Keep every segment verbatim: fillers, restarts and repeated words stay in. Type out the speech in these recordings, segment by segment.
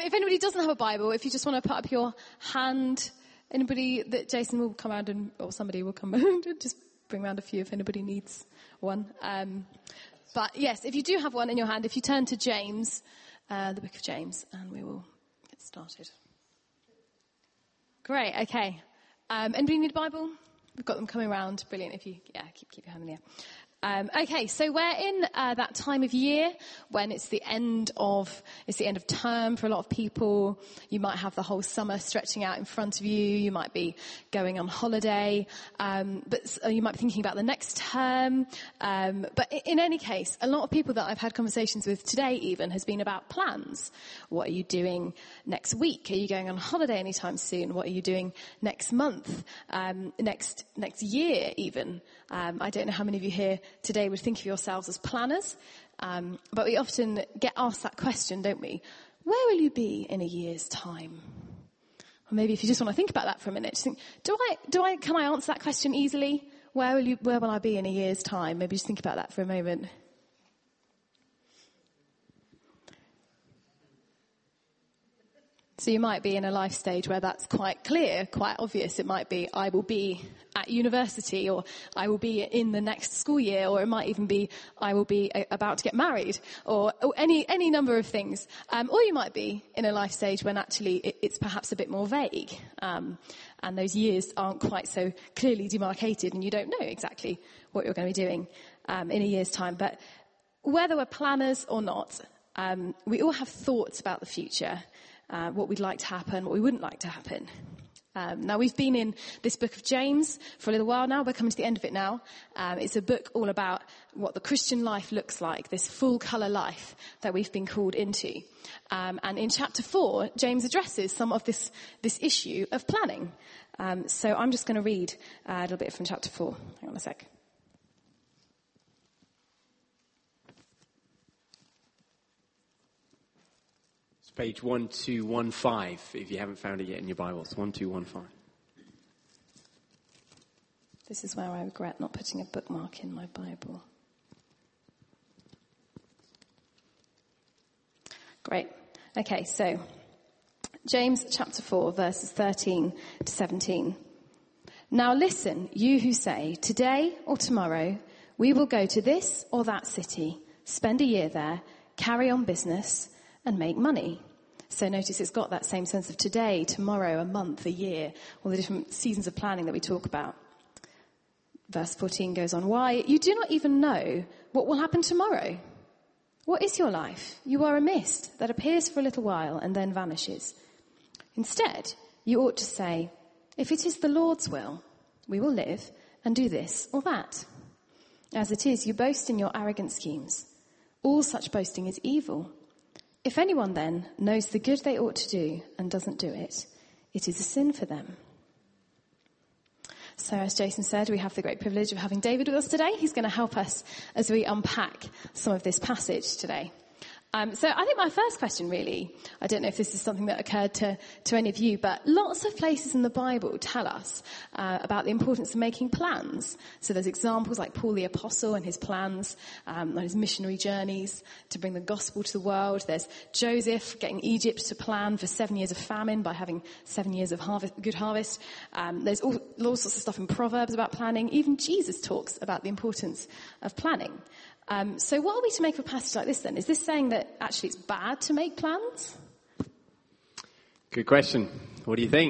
if anybody doesn't have a Bible, if you just want to put up your hand, anybody that Jason will come around and, or somebody will come around and just bring around a few if anybody needs one. Um, but yes, if you do have one in your hand, if you turn to James, uh, the book of James, and we will get started. Great, okay. Um, anybody need a Bible? We've got them coming around. Brilliant. If you, yeah, keep, keep your hand in the air. Um, okay, so we're in uh, that time of year when it's the end of it's the end of term for a lot of people. You might have the whole summer stretching out in front of you. You might be going on holiday, um, but uh, you might be thinking about the next term. Um, but in, in any case, a lot of people that I've had conversations with today even has been about plans. What are you doing next week? Are you going on holiday anytime soon? What are you doing next month? Um, next next year even? Um, I don't know how many of you here today would think of yourselves as planners, um, but we often get asked that question, don't we? Where will you be in a year's time? Or maybe if you just want to think about that for a minute, just think, do I, do I, can I answer that question easily? Where will you, where will I be in a year's time? Maybe just think about that for a moment. So you might be in a life stage where that's quite clear, quite obvious. It might be, I will be at university, or I will be in the next school year, or it might even be, I will be a, about to get married, or, or any any number of things. Um, or you might be in a life stage when actually it, it's perhaps a bit more vague, um, and those years aren't quite so clearly demarcated, and you don't know exactly what you're going to be doing um, in a year's time. But whether we're planners or not, um, we all have thoughts about the future. Uh, what we'd like to happen, what we wouldn't like to happen. Um, now, we've been in this book of James for a little while now. We're coming to the end of it now. Um, it's a book all about what the Christian life looks like, this full-colour life that we've been called into. Um, and in chapter four, James addresses some of this, this issue of planning. Um, so I'm just going to read a little bit from chapter four. Hang on a sec. Page one two one five, if you haven't found it yet in your Bibles. one two one five. This is where I regret not putting a bookmark in my Bible. Great. Okay, so James chapter four, verses thirteen to seventeen. Now listen, you who say, today or tomorrow, we will go to this or that city, spend a year there, carry on business, and make money. So notice it's got that same sense of today, tomorrow, a month, a year, all the different seasons of planning that we talk about. Verse fourteen goes on, why? You do not even know what will happen tomorrow. What is your life? You are a mist that appears for a little while and then vanishes. Instead, you ought to say, if it is the Lord's will, we will live and do this or that. As it is, you boast in your arrogant schemes. All such boasting is evil. If anyone then knows the good they ought to do and doesn't do it, it is a sin for them. So as Jason said, we have the great privilege of having David with us today. He's going to help us as we unpack some of this passage today. Um, so I think my first question really, I don't know if this is something that occurred to, to any of you, but lots of places in the Bible tell us uh, about the importance of making plans. So there's examples like Paul the Apostle and his plans um, on his missionary journeys to bring the gospel to the world. There's Joseph getting Egypt to plan for seven years of famine by having seven years of harvest, good harvest. Um, there's all, all sorts of stuff in Proverbs about planning. Even Jesus talks about the importance of planning. Um, so what are we to make of a passage like this then? Is this saying that actually it's bad to make plans? Good question. What do you think?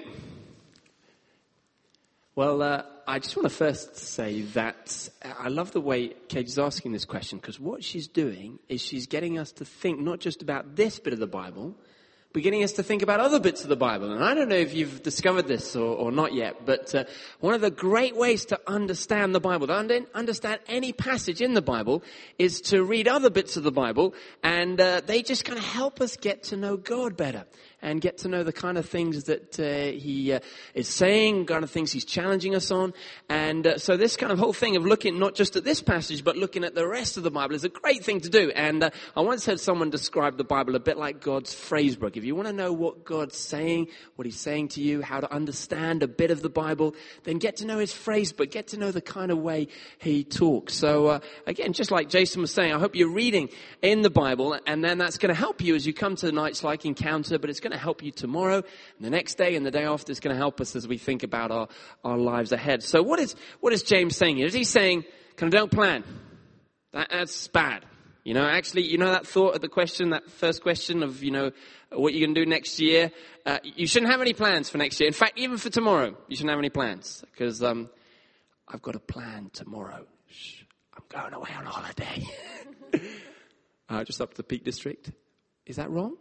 Well, uh, I just want to first say that I love the way Kate is asking this question, because what she's doing is she's getting us to think not just about this bit of the Bible, but getting us to think about other bits of the Bible. And I don't know if you've discovered this or, or not yet, but uh, one of the great ways to understand the Bible, to understand any passage in the Bible, is to read other bits of the Bible, and uh, they just kind of help us get to know God better and get to know the kind of things that uh, he uh, is saying, kind of things he's challenging us on. And uh, so this kind of whole thing of looking not just at this passage, but looking at the rest of the Bible is a great thing to do. And uh, I once heard someone describe the Bible a bit like God's phrase book. If you want to know what God's saying, what he's saying to you, how to understand a bit of the Bible, then get to know his phrase book, get to know the kind of way he talks. So uh, again, just like Jason was saying, I hope you're reading in the Bible, and then that's going to help you as you come to nights like Encounter, but it's going going to help you tomorrow, and the next day, and the day after. It's going to help us as we think about our, our lives ahead. So what is, what is James saying here? Is he saying, kind of don't plan? That, that's bad. You know, actually, you know that thought of the question, that first question of, you know, what you're going to do next year? Uh, you shouldn't have any plans for next year. In fact, even for tomorrow, you shouldn't have any plans. Because um, I've got a plan tomorrow. Shh, I'm going away on holiday. uh, just up to the Peak District. Is that wrong?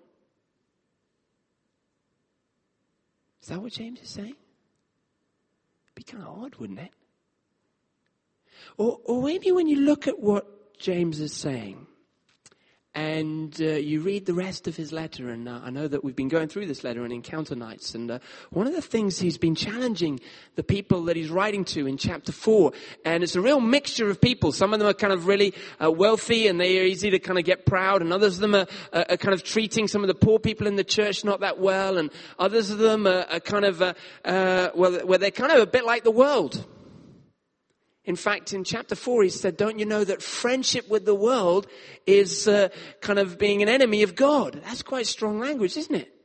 Is that what James is saying? It'd be kind of odd, wouldn't it? Or, or maybe when you look at what James is saying, and uh, you read the rest of his letter, and uh, I know that we've been going through this letter in Encounter Nights, and uh, one of the things he's been challenging the people that he's writing to in chapter four, and it's a real mixture of people. Some of them are kind of really uh, wealthy, and they are easy to kind of get proud, and others of them are, are, are kind of treating some of the poor people in the church not that well, and others of them are, are kind of, uh, uh, well, where they're kind of a bit like the world. In fact, in chapter four, he said, don't you know that friendship with the world is uh, kind of being an enemy of God? That's quite strong language, isn't it?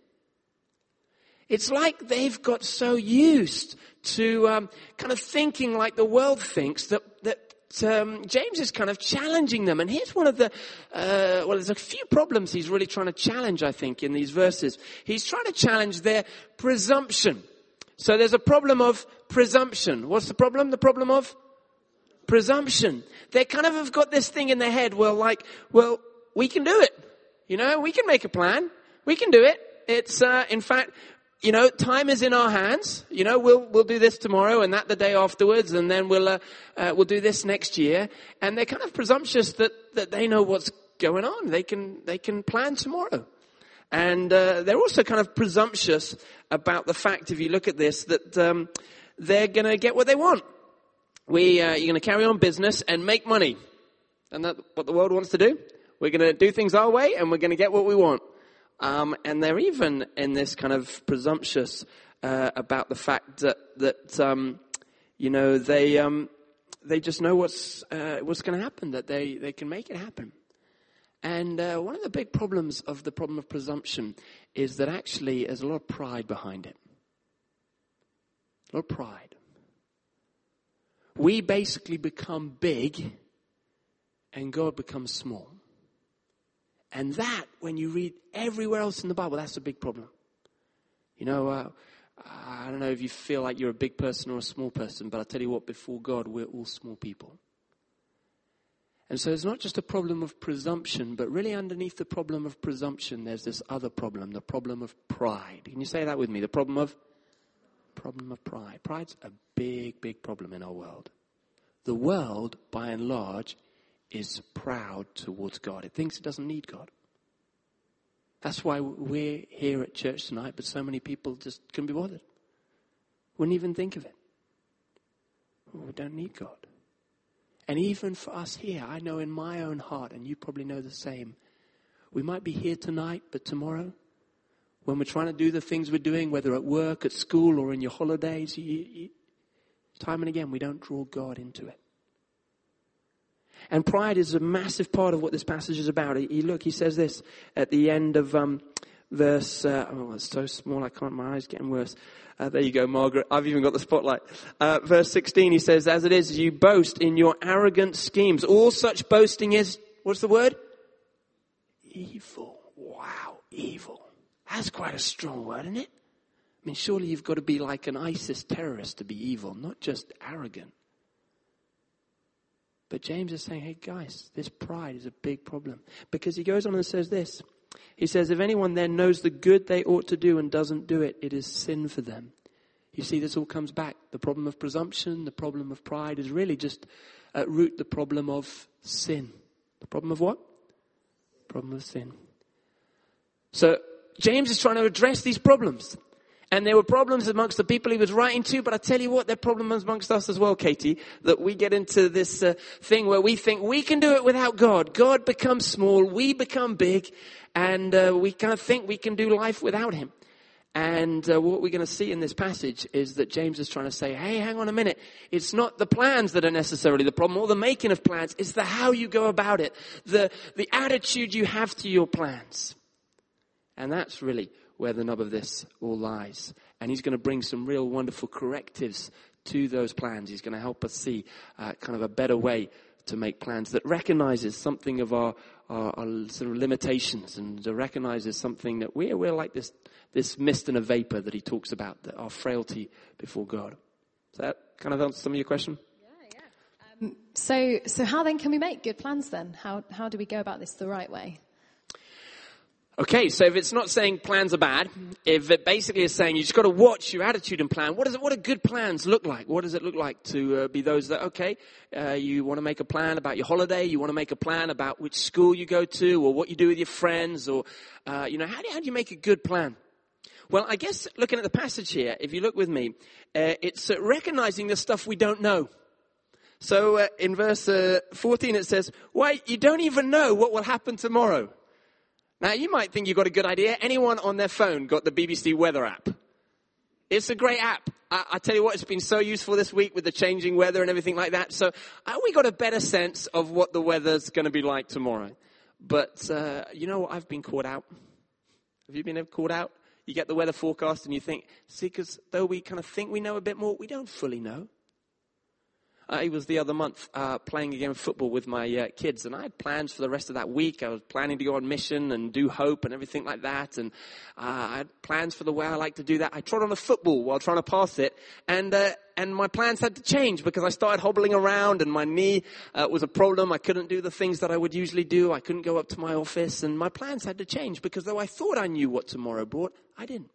It's like they've got so used to um, kind of thinking like the world thinks that, that um, James is kind of challenging them. And here's one of the, uh, well, there's a few problems he's really trying to challenge, I think, in these verses. He's trying to challenge their presumption. So there's a problem of presumption. What's the problem? The problem of presumption. They kind of have got this thing in their head, well, like, well, we can do it. You know, we can make a plan. We can do it. It's, uh, in fact, you know, time is in our hands. You know, we'll, we'll do this tomorrow and that the day afterwards, and then we'll, uh, uh, we'll do this next year. And they're kind of presumptuous that, that they know what's going on. They can, they can plan tomorrow. And, uh, they're also kind of presumptuous about the fact, if you look at this, that, um, they're gonna get what they want. We, uh, you're going to carry on business and make money. Isn't that what the world wants to do? We're going to do things our way and we're going to get what we want. Um, and they're even in this kind of presumptuous uh, about the fact that, that um, you know, they um, they just know what's uh, what's going to happen, that they, they can make it happen. And uh, one of the big problems of the problem of presumption is that actually there's a lot of pride behind it. A lot of pride. We basically become big and God becomes small. And that, when you read everywhere else in the Bible, that's a big problem. You know, uh, I don't know if you feel like you're a big person or a small person, but I'll tell you what, before God, we're all small people. And so it's not just a problem of presumption, but really underneath the problem of presumption, there's this other problem, the problem of pride. Can you say that with me? The problem of problem of pride. Pride's a big, big problem in our world. The world, by and large, is proud towards God. It thinks it doesn't need God. That's why we're here at church tonight, but so many people just couldn't be bothered. Wouldn't even think of it. Well, we don't need God. And even for us here, I know in my own heart, and you probably know the same, we might be here tonight, but tomorrow, when we're trying to do the things we're doing, whether at work, at school, or in your holidays, you, you, time and again, we don't draw God into it. And pride is a massive part of what this passage is about. He, he look, he says this at the end of um, verse, uh, oh, it's so small, I can't, my eyes getting worse. Uh, there you go, Margaret. I've even got the spotlight. Uh, verse sixteen, he says, as it is, you boast in your arrogant schemes. All such boasting is, what's the word? Evil. Wow, evil. That's quite a strong word, isn't it? I mean, surely you've got to be like an ISIS terrorist to be evil, not just arrogant. But James is saying, hey guys, this pride is a big problem. Because he goes on and says this. He says, if anyone then knows the good they ought to do and doesn't do it, it is sin for them. You see, this all comes back. The problem of presumption, the problem of pride is really just at root the problem of sin. The problem of what? Problem of sin. So James is trying to address these problems. And there were problems amongst the people he was writing to, but I tell you what, there are problems amongst us as well, Katie, that we get into this uh, thing where we think we can do it without God. God becomes small, we become big, and uh, we kind of think we can do life without him. And uh, what we're going to see in this passage is that James is trying to say, hey, hang on a minute. It's not the plans that are necessarily the problem, or the making of plans. It's the how you go about it, the the attitude you have to your plans. And that's really where the nub of this all lies. And he's going to bring some real wonderful correctives to those plans. He's going to help us see uh, kind of a better way to make plans that recognizes something of our, our, our sort of limitations, and recognizes something that we're, we're like this, this mist and a vapor that he talks about, that our frailty before God. Does that kind of answer some of your question? Yeah, yeah. Um, so, so how then can we make good plans then? How, how do we go about this the right way? Okay, so if it's not saying plans are bad, if it basically is saying you just got to watch your attitude and plan, what does it, what do good plans look like? What does it look like to uh, be those that, okay, uh, you want to make a plan about your holiday, you want to make a plan about which school you go to, or what you do with your friends, or, uh, you know, how do, how do you make a good plan? Well, I guess looking at the passage here, if you look with me, uh, it's uh, recognizing the stuff we don't know. So uh, in verse uh, fourteen it says, why, you don't even know what will happen tomorrow. Now, you might think you've got a good idea. Anyone on their phone got the B B C weather app? It's a great app. I, I tell you what, it's been so useful this week with the changing weather and everything like that. So uh, we got a better sense of what the weather's going to be like tomorrow. But uh, you know what? I've been caught out. Have you been caught out? You get the weather forecast and you think, see, because though we kind of think we know a bit more, we don't fully know. I was the other month uh, playing a game of football with my uh, kids, and I had plans for the rest of that week. I was planning to go on mission and do hope and everything like that, and uh, I had plans for the way I like to do that. I trod on a football while trying to pass it, and uh, and my plans had to change because I started hobbling around, and my knee uh, was a problem. I couldn't do the things that I would usually do. I couldn't go up to my office, and my plans had to change because though I thought I knew what tomorrow brought, I didn't.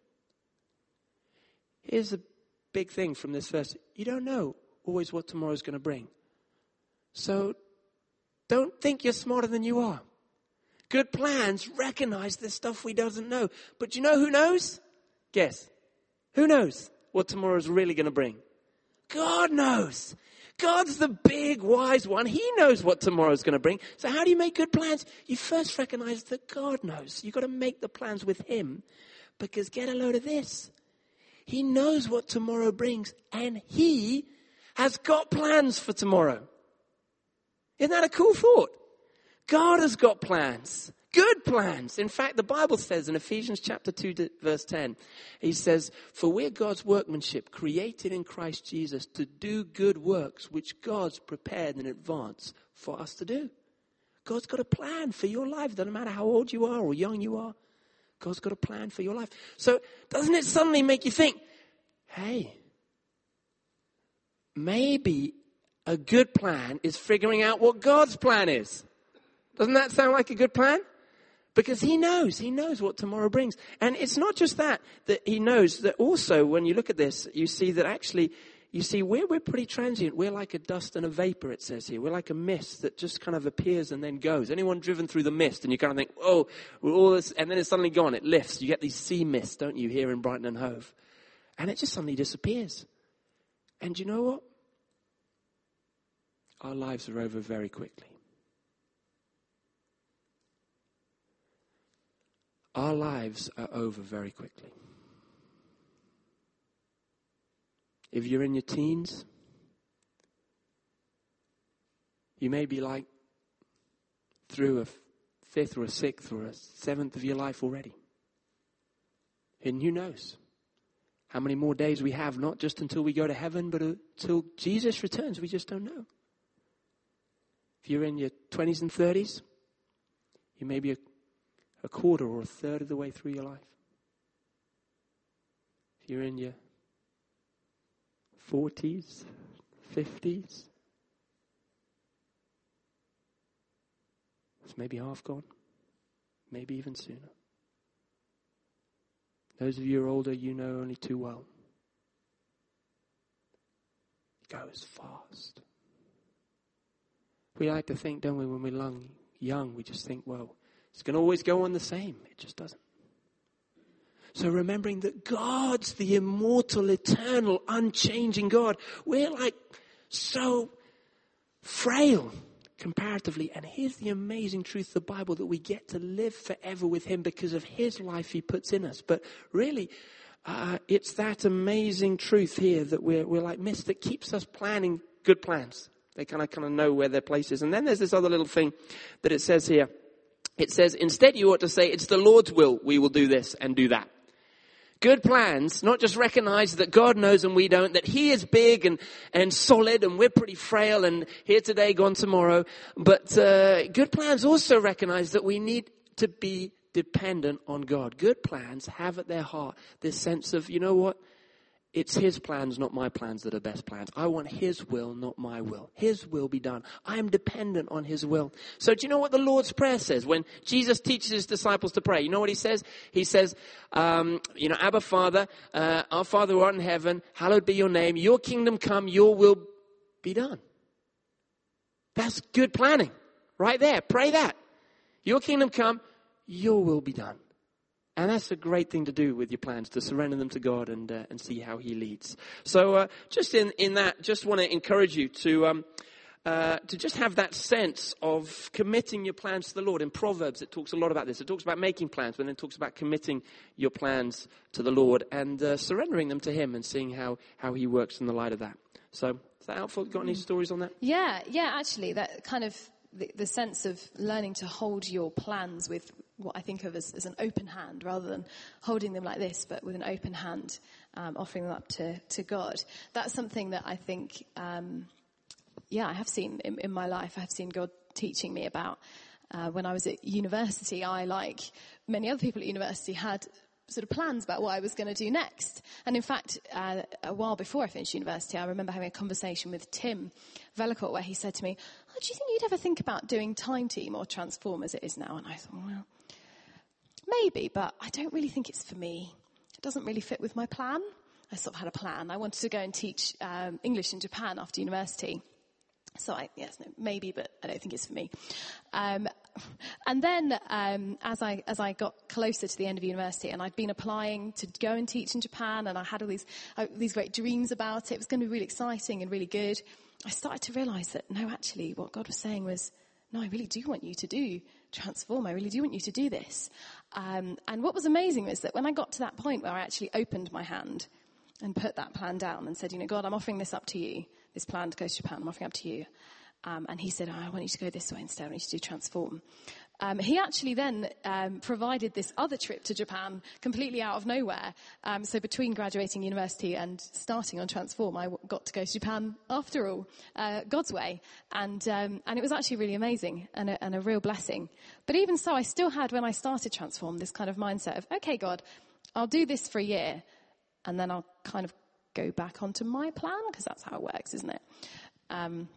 Here's a big thing from this verse. You don't know always what tomorrow's going to bring. So don't think you're smarter than you are. Good plans recognize the stuff we doesn't know. But you know who knows? Guess. Who knows what tomorrow's really going to bring? God knows. God's the big wise one. He knows what tomorrow's going to bring. So how do you make good plans? You first recognize that God knows. You've got to make the plans with him. Because get a load of this. He knows what tomorrow brings, and he has got plans for tomorrow. Isn't that a cool thought? God has got plans. Good plans. In fact, the Bible says in Ephesians chapter two, verse ten, he says, for we're God's workmanship, created in Christ Jesus to do good works, which God's prepared in advance for us to do. God's got a plan for your life. Doesn't matter how old you are or young you are. God's got a plan for your life. So doesn't it suddenly make you think, hey, maybe a good plan is figuring out what God's plan is. Doesn't that sound like a good plan? Because he knows, he knows what tomorrow brings. And it's not just that, that he knows, that also when you look at this, you see that actually, you see we're, we're pretty transient. We're like a dust and a vapor, it says here. We're like a mist that just kind of appears and then goes. Anyone driven through the mist and you kind of think, oh, we're all this, and then it's suddenly gone. It lifts. You get these sea mists, don't you, here in Brighton and Hove. And it just suddenly disappears. And you know what? Our lives are over very quickly. Our lives are over very quickly. If you're in your teens, you may be like through a fifth or a sixth or a seventh of your life already. And who knows how many more days we have, not just until we go to heaven, but until Jesus returns. We just don't know. If you're in your twenties and thirties, you may be a, a quarter or a third of the way through your life. If you're in your forties, fifties, it's maybe half gone, maybe even sooner. Those of you who are older, you know only too well. It goes fast. We like to think, don't we, when we're young, we just think, well, it's going to always go on the same. It just doesn't. So remembering that God's the immortal, eternal, unchanging God. We're like so frail comparatively. And here's the amazing truth of the Bible, that we get to live forever with him because of his life he puts in us. But really, uh, it's that amazing truth here that we're, we're like mist that keeps us planning good plans. They kind of kind of know where their place is. And then there's this other little thing that it says here. It says, instead you ought to say, it's the Lord's will we will do this and do that. Good plans, not just recognize that God knows and we don't, that he is big and, and solid and we're pretty frail and here today, gone tomorrow. But uh, good plans also recognize that we need to be dependent on God. Good plans have at their heart this sense of, you know what? It's his plans, not my plans, that are best plans. I want his will, not my will. His will be done. I am dependent on his will. So do you know what the Lord's Prayer says? When Jesus teaches his disciples to pray, you know what he says? He says, um, you know, Abba Father, uh, our Father who art in heaven, hallowed be your name. Your kingdom come, your will be done. That's good planning. Right there. Pray that. Your kingdom come, your will be done. And that's a great thing to do with your plans, to surrender them to God and uh, and see how he leads. So uh, just in, in that, just want to encourage you to um, uh, to just have that sense of committing your plans to the Lord. In Proverbs, it talks a lot about this. It talks about making plans, but then it talks about committing your plans to the Lord and uh, surrendering them to him and seeing how, how he works in the light of that. So is that helpful? Got any stories on that? Yeah, yeah, actually, that kind of the, the sense of learning to hold your plans with what I think of as, as an open hand, rather than holding them like this, but with an open hand, um, offering them up to, to God. That's something that I think, um, yeah, I have seen in, in my life. I have seen God teaching me about. Uh, when I was at university, I, like many other people at university, had sort of plans about what I was going to do next. And in fact, uh, a while before I finished university, I remember having a conversation with Tim Vellacourt where he said to me, oh, do you think you'd ever think about doing Time Team or Transform as it is now? And I thought, well, maybe, but I don't really think it's for me. It doesn't really fit with my plan. I sort of had a plan. I wanted to go and teach um, English in Japan after university. So I, yes, no, maybe, but I don't think it's for me. Um, and then um, as I as I got closer to the end of university, and I'd been applying to go and teach in Japan, and I had all these uh, these great dreams about it. It was going to be really exciting and really good. I started to realise that no, actually, what God was saying was, no, I really do want you to do Transform. I really do want you to do this. Um, and what was amazing was that when I got to that point where I actually opened my hand and put that plan down and said, you know, God, I'm offering this up to you. This plan to go to Japan, I'm offering up to you. Um, and he said, oh, I want you to go this way instead. I want you to do Transform. Um, he actually then um, provided this other trip to Japan completely out of nowhere. Um, so between graduating university and starting on Transform, I w- got to go to Japan after all, uh, God's way. And um, and it was actually really amazing and a, and a real blessing. But even so, I still had, when I started Transform, this kind of mindset of, okay, God, I'll do this for a year and then I'll kind of go back onto my plan, because that's how it works, isn't it? Um,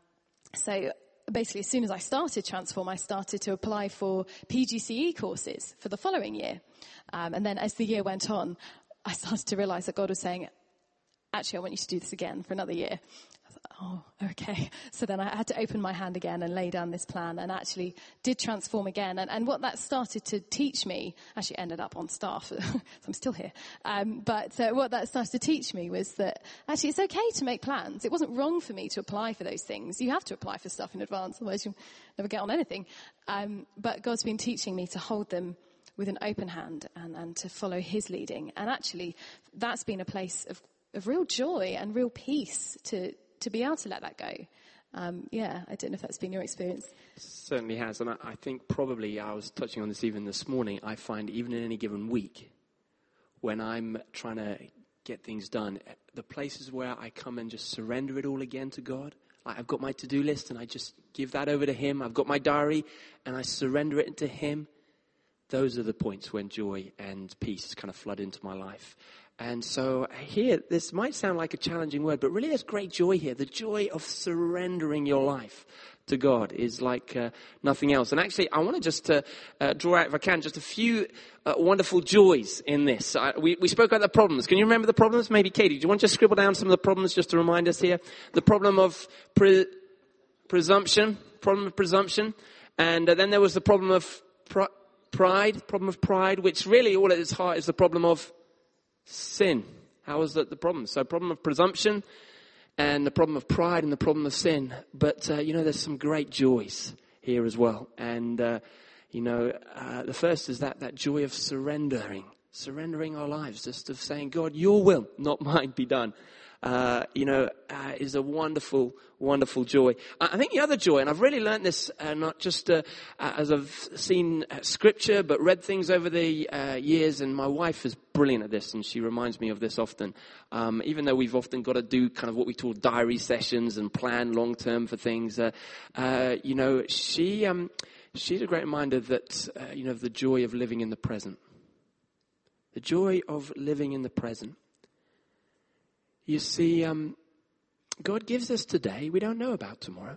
so basically, as soon as I started Transform, I started to apply for P G C E courses for the following year. Um, and then as the year went on, I started to realise that God was saying, actually, I want you to do this again for another year. I thought, oh, okay. So then I had to open my hand again and lay down this plan and actually did Transform again. And, and what that started to teach me, actually ended up on staff, so I'm still here. Um, but uh, what that started to teach me was that actually it's okay to make plans. It wasn't wrong for me to apply for those things. You have to apply for stuff in advance, otherwise you'll never get on anything. Um, but God's been teaching me to hold them with an open hand and, and to follow his leading. And actually that's been a place of, of real joy and real peace to to be able to let that go. Um, yeah, I don't know if that's been your experience. Certainly has. And I, I think probably, I was touching on this even this morning, I find even in any given week, when I'm trying to get things done, the places where I come and just surrender it all again to God, like I've got my to-do list and I just give that over to him. I've got my diary and I surrender it to him. Those are the points when joy and peace kind of flood into my life. And so here, this might sound like a challenging word, but really there's great joy here. The joy of surrendering your life to God is like uh, nothing else. And actually, I want to just uh, uh, draw out, if I can, just a few uh, wonderful joys in this. I, we, we spoke about the problems. Can you remember the problems? Maybe Katie, do you want to just scribble down some of the problems just to remind us here? The problem of pre- presumption, problem of presumption. And uh, then there was the problem of pr- pride, problem of pride, which really all at its heart is the problem of sin. How is that the problem? So problem of presumption and the problem of pride and the problem of sin. But, uh, you know, there's some great joys here as well. And, uh, you know, uh, the first is that, that joy of surrendering surrendering our lives, just of saying, God, your will, not mine, be done. Uh, you know, uh, is a wonderful, wonderful joy. I think the other joy, and I've really learned this uh, not just uh, uh, as I've seen uh, scripture, but read things over the uh, years, and my wife is brilliant at this, and she reminds me of this often. Um, even though we've often got to do kind of what we call diary sessions and plan long term for things, uh, uh, you know, she um, she's a great reminder that, uh, you know, of the joy of living in the present. The joy of living in the present. You see, um, God gives us today. We don't know about tomorrow.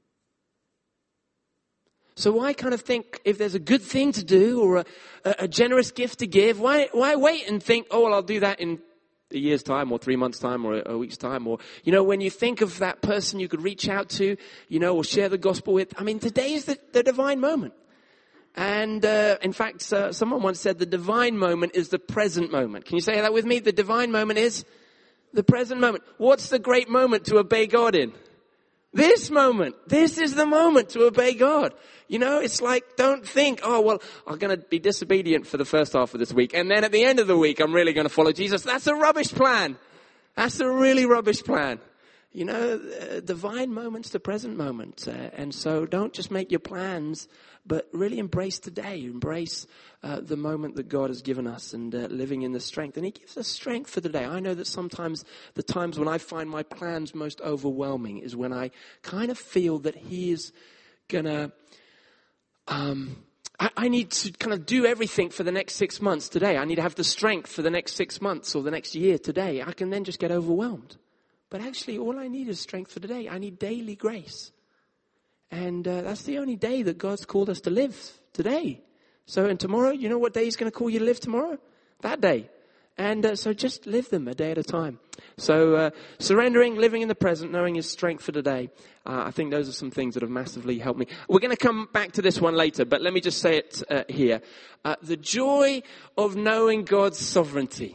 So why kind of think if there's a good thing to do or a, a generous gift to give, why why wait and think, oh, well, I'll do that in a year's time or three months' time or a, a week's time? Or, you know, when you think of that person you could reach out to, you know, or share the gospel with, I mean, today is the, the divine moment. And uh, in fact, uh, someone once said the divine moment is the present moment. Can you say that with me? The divine moment is the present moment. What's the great moment to obey God in? This moment. This is the moment to obey God. You know, it's like, don't think, oh, well, I'm going to be disobedient for the first half of this week, and then at the end of the week, I'm really going to follow Jesus. That's a rubbish plan. That's a really rubbish plan. You know, uh, divine moments to present moment. Uh, and so don't just make your plans, but really embrace today. Embrace uh, the moment that God has given us and uh, living in the strength. And he gives us strength for the day. I know that sometimes the times when I find my plans most overwhelming is when I kind of feel that he is going to... Um, I, I need to kind of do everything for the next six months today. I need to have the strength for the next six months or the next year today. I can then just get overwhelmed. But actually, all I need is strength for today. I need daily grace. And uh, that's the only day that God's called us to live, today. So, and tomorrow, you know what day he's going to call you to live tomorrow? That day. And uh, so just live them a day at a time. So uh, surrendering, living in the present, knowing his strength for today. Uh, I think those are some things that have massively helped me. We're going to come back to this one later, but let me just say it uh, here. Uh, the joy of knowing God's sovereignty.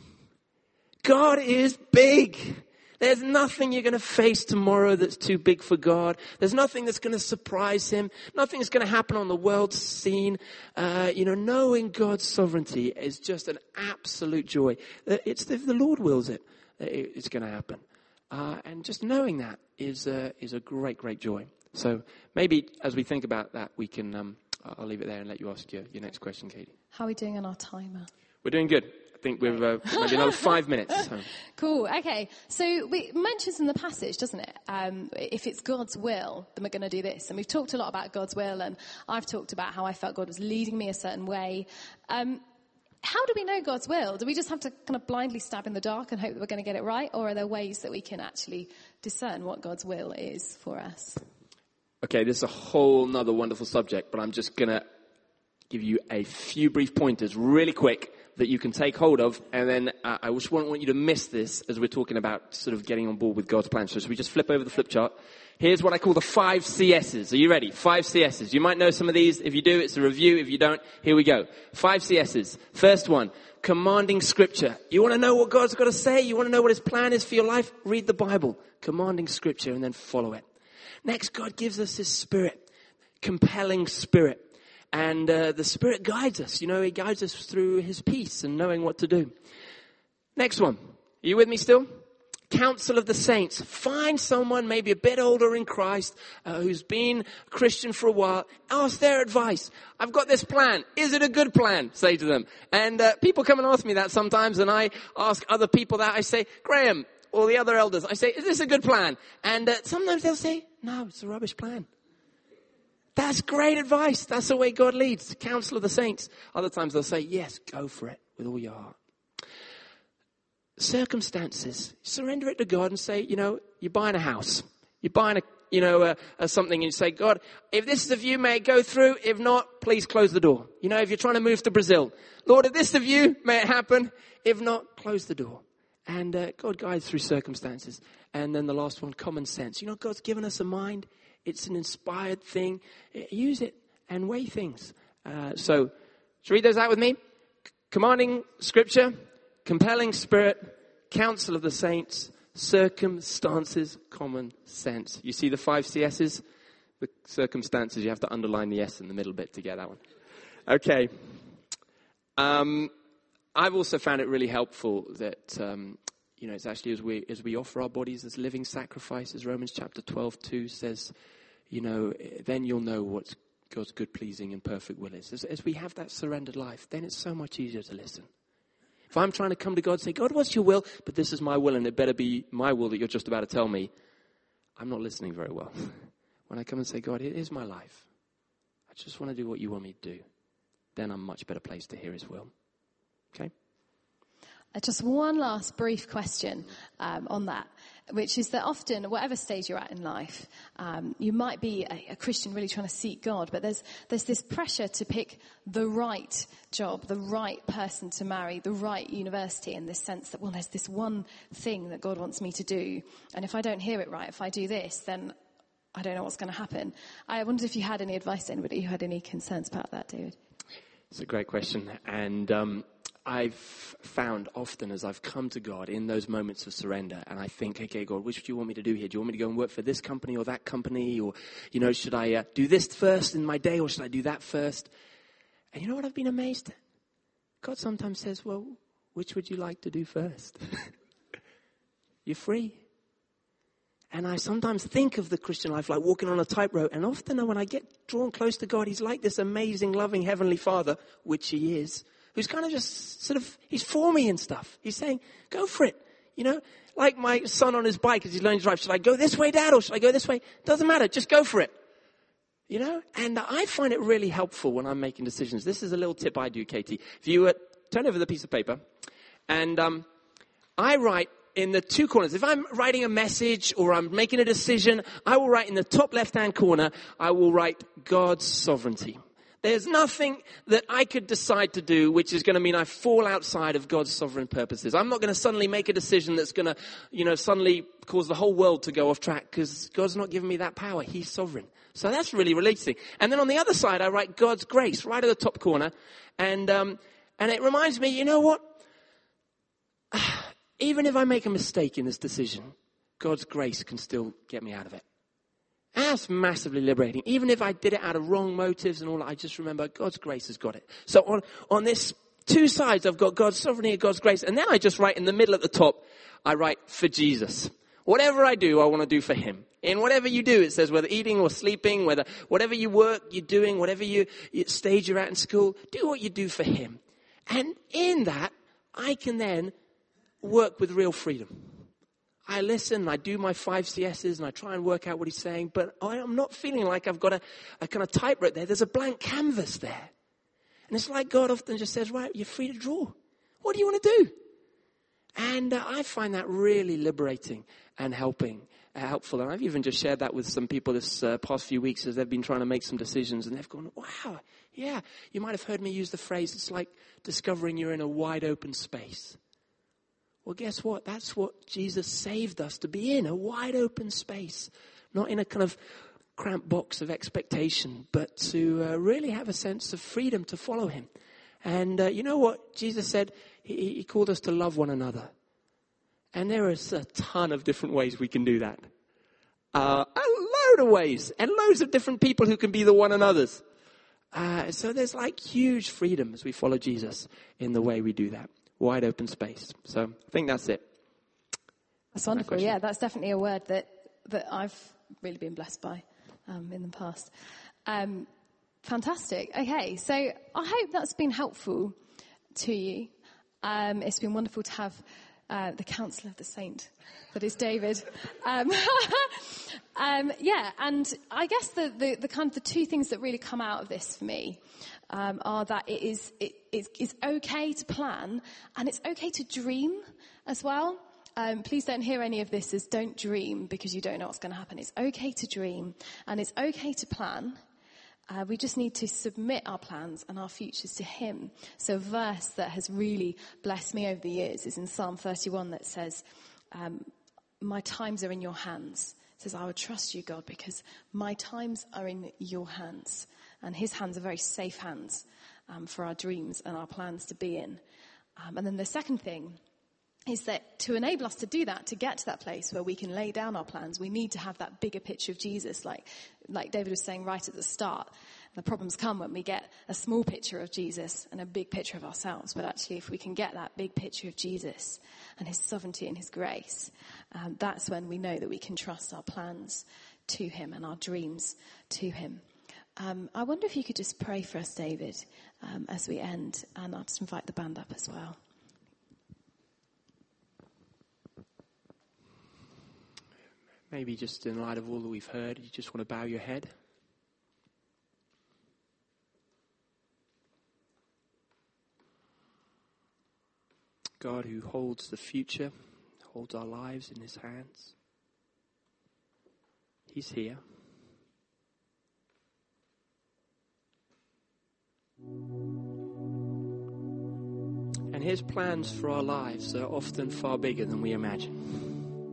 God is big. There's nothing you're going to face tomorrow that's too big for God. There's nothing that's going to surprise him. Nothing that's going to happen on the world scene. Uh, you know, knowing God's sovereignty is just an absolute joy. It's if the Lord wills it, it's going to happen. Uh, and just knowing that is uh, is a great, great joy. So maybe as we think about that, we can, um, I'll leave it there and let you ask your, your next question, Katie. How are we doing on our timer? We're doing good. I think we've uh, maybe another five minutes. So. Cool. Okay. So we mentions in the passage, doesn't it? Um, if it's God's will, then we're going to do this. And we've talked a lot about God's will, and I've talked about how I felt God was leading me a certain way. Um, how do we know God's will? Do we just have to kind of blindly stab in the dark and hope that we're going to get it right? Or are there ways that we can actually discern what God's will is for us? Okay, this is a whole nother wonderful subject, but I'm just going to give you a few brief pointers really quick that you can take hold of, and then uh, I just won't want you to miss this as we're talking about sort of getting on board with God's plan. So should we just flip over the flip chart? Here's what I call the five C S's. Are you ready? Five C S's. You might know some of these. If you do, it's a review. If you don't, here we go. Five C S's. First one, commanding scripture. You want to know what God's got to say? You want to know what his plan is for your life? Read the Bible. Commanding scripture and then follow it. Next, God gives us his spirit. Compelling spirit. And uh, the Spirit guides us. You know, he guides us through his peace and knowing what to do. Next one. Are you with me still? Counsel of the saints. Find someone maybe a bit older in Christ uh, who's been a Christian for a while. Ask their advice. I've got this plan. Is it a good plan? Say to them. And uh, people come and ask me that sometimes, and I ask other people that. I say, Graham, or the other elders, I say, is this a good plan? And uh, sometimes they'll say, no, it's a rubbish plan. That's great advice. That's the way God leads. Counsel of the saints. Other times they'll say, yes, go for it with all your heart. Circumstances. Surrender it to God and say, you know, you're buying a house. You're buying a, you know, a, a something, and you say, God, if this is of you, may it go through. If not, please close the door. You know, if you're trying to move to Brazil, Lord, if this is of you, may it happen. If not, close the door. And uh, God guides through circumstances. And then the last one, common sense. You know, God's given us a mind. It's an inspired thing. Use it and weigh things. Uh, so, should we read those out with me? C- commanding scripture, compelling spirit, counsel of the saints, circumstances, common sense. You see the five C S's? The circumstances, you have to underline the S in the middle bit to get that one. Okay. Um, I've also found it really helpful that, um, you know, it's actually as we as we offer our bodies as living sacrifices, Romans chapter twelve, two says, you know, then you'll know what God's good, pleasing, and perfect will is. As, as we have that surrendered life, then it's so much easier to listen. If I'm trying to come to God and say, God, what's your will? But this is my will, and it better be my will that you're just about to tell me, I'm not listening very well. When I come and say, God, it is my life. I just want to do what you want me to do. Then I'm much better placed to hear his will. Okay? Uh, just one last brief question um, on that, which is that often, whatever stage you're at in life, um, you might be a, a Christian really trying to seek God, but there's there's this pressure to pick the right job, the right person to marry, the right university, in this sense that, well, there's this one thing that God wants me to do, and if I don't hear it right, if I do this, then I don't know what's going to happen. I wondered if you had any advice to anybody who had any concerns about that, David. It's a great question, and um, I've found often as I've come to God in those moments of surrender, and I think, okay, God, which do you want me to do here? Do you want me to go and work for this company or that company? Or, you know, should I uh, do this first in my day, or should I do that first? And you know what I've been amazed at? God sometimes says, well, which would you like to do first? You're free. And I sometimes think of the Christian life like walking on a tightrope. And often when I get drawn close to God, he's like this amazing, loving Heavenly Father, which he is, who's kind of just sort of, he's for me and stuff. He's saying, go for it. You know, like my son on his bike as he's learning to drive. Should I go this way, Dad, or should I go this way? Doesn't matter. Just go for it. You know, and I find it really helpful when I'm making decisions. This is a little tip I do, Katie. If you uh, turn over the piece of paper, and um, I write in the two corners. If I'm writing a message or I'm making a decision, I will write in the top left-hand corner, I will write God's sovereignty. There's nothing that I could decide to do which is going to mean I fall outside of God's sovereign purposes. I'm not going to suddenly make a decision that's going to, you know, suddenly cause the whole world to go off track, because God's not given me that power. He's sovereign. So that's really relating. And then on the other side, I write God's grace right at the top corner. And, um, and it reminds me, you know what? Even if I make a mistake in this decision, God's grace can still get me out of it. And that's massively liberating. Even if I did it out of wrong motives and all that, I just remember God's grace has got it. So on, on this two sides, I've got God's sovereignty and God's grace. And then I just write in the middle at the top, I write for Jesus. Whatever I do, I want to do for him. In whatever you do, it says, whether eating or sleeping, whether whatever you work, you're doing, whatever you, you stage you're at in school, do what you do for him. And in that, I can then work with real freedom. I listen, I do my five C S's, and I try and work out what he's saying, but I'm not feeling like I've got a, a kind of typewriter there. There's a blank canvas there. And it's like God often just says, right, you're free to draw. What do you want to do? And uh, I find that really liberating and helping, uh, helpful. And I've even just shared that with some people this uh, past few weeks as they've been trying to make some decisions, and they've gone, wow, yeah. You might have heard me use the phrase, it's like discovering you're in a wide open space. Well, guess what? That's what Jesus saved us to be in, a wide open space. Not in a kind of cramped box of expectation, but to uh, really have a sense of freedom to follow him. And uh, you know what Jesus said? He, he called us to love one another. And there is a ton of different ways we can do that. Uh, a load of ways. And loads of different people who can be the one another's. Uh, so there's like huge freedom as we follow Jesus in the way we do that. Wide open space. So I think that's it. That's wonderful. Yeah, that's definitely a word that, that I've really been blessed by um, in the past. Um, fantastic. Okay, so I hope that's been helpful to you. Um, it's been wonderful to have uh, the counsel of the saint that is David. Um, um, yeah, and I guess the, the, the kind of the two things that really come out of this for me Um, are that it is it, it, it's okay to plan, and it's okay to dream as well. Um, please don't hear any of this as don't dream because you don't know what's going to happen. It's okay to dream, and it's okay to plan. Uh, we just need to submit our plans and our futures to him. So a verse that has really blessed me over the years is in Psalm thirty-one that says, um, my times are in your hands. It says, I would trust you, God, because my times are in your hands. And his hands are very safe hands um, for our dreams and our plans to be in. Um, and then the second thing is that to enable us to do that, to get to that place where we can lay down our plans, we need to have that bigger picture of Jesus, like like David was saying right at the start. The problems come when we get a small picture of Jesus and a big picture of ourselves. But actually, if we can get that big picture of Jesus and his sovereignty and his grace, um, that's when we know that we can trust our plans to him and our dreams to him. Um, I wonder if you could just pray for us, David, um, as we end. And I'll just invite the band up as well. Maybe just in light of all that we've heard, you just want to bow your head. God who holds the future, holds our lives in his hands. He's here. And his plans for our lives are often far bigger than we imagine.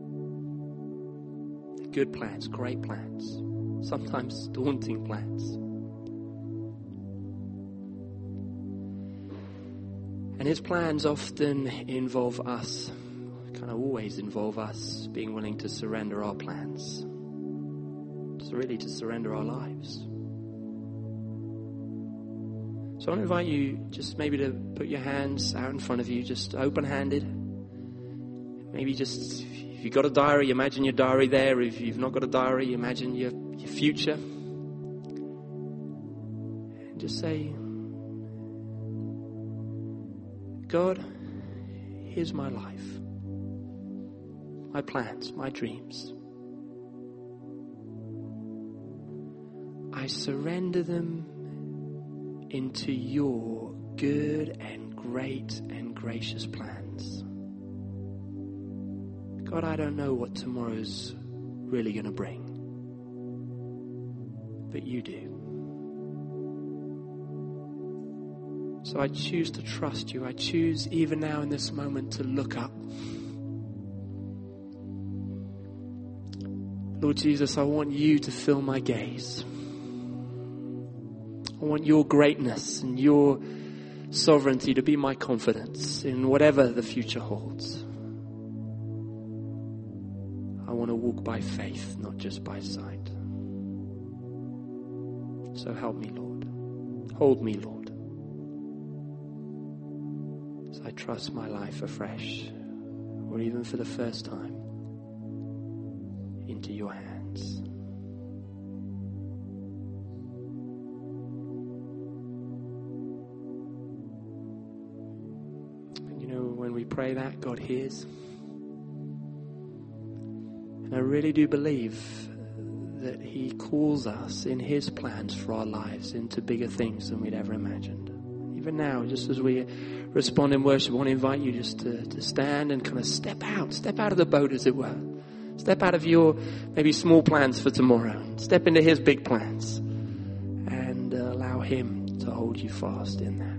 Good plans, great plans, sometimes daunting plans. And his plans often involve us, kind of always involve us being willing to surrender our plans. So really to surrender our lives. So I want to invite you just maybe to put your hands out in front of you, just open-handed. Maybe just, if you've got a diary, imagine your diary there. If you've not got a diary, imagine your, your future. And just say, God, here's my life, my plans, my dreams. I surrender them into your good and great and gracious plans. God, I don't know what tomorrow's really going to bring, but you do. So I choose to trust you. I choose even now in this moment to look up. Lord Jesus, I want you to fill my gaze. I want your greatness and your sovereignty to be my confidence in whatever the future holds. I want to walk by faith, not just by sight. So help me, Lord. Hold me, Lord. As I trust my life afresh, or even for the first time, into your hands. And you know, when we pray that, God hears. And I really do believe that he calls us in his plans for our lives into bigger things than we'd ever imagined. Even now, just as we respond in worship, I want to invite you just to, to stand and kind of step out, step out of the boat, as it were. Step out of your maybe small plans for tomorrow. Step into his big plans and uh, allow him to hold you fast in that.